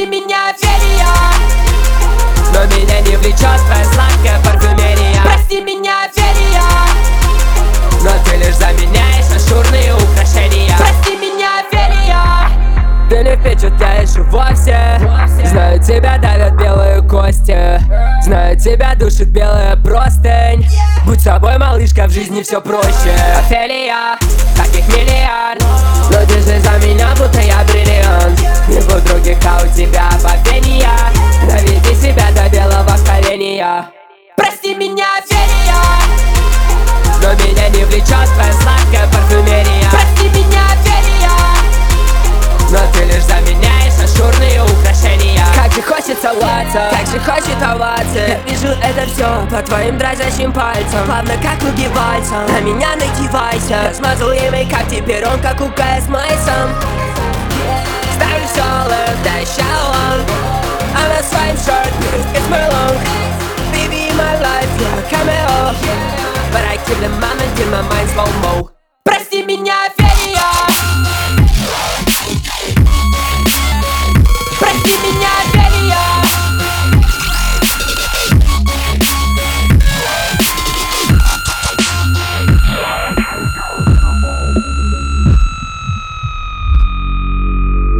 Прости меня, Офелия, но меня не влечет твоя сладкая парфюмерия. Прости меня, Офелия, но ты лишь заменяешь ажурные украшения. Прости меня, Офелия, ты не впечатляешь вовсе. Знаю, тебя давят белые кости, знаю, тебя душит белая простынь. Будь собой, малышка, в жизни все проще. Офелия, таких миллиард, но держи за меня, будто я бриллиант. Не у других, а у тебя повения. Доведи себя до белого коленя. Прости меня, Офелия, но меня не влечет твоя сладкая парфюмерия. Прости меня, Офелия, но ты лишь заменяешь ажурные украшения. Как же хочется латься, как же хочет оваться. Я вижу это все по твоим дрожащим пальцам, плавно как круги вальса. На меня надевайся, размазываемый как теперь он, как у Кая с Майсом. Ставлю соло, дай шалом. I'm a swine shirt, it's my long. Baby, in my life, you're a cameo, but I keep the moment in my mind slow-mo.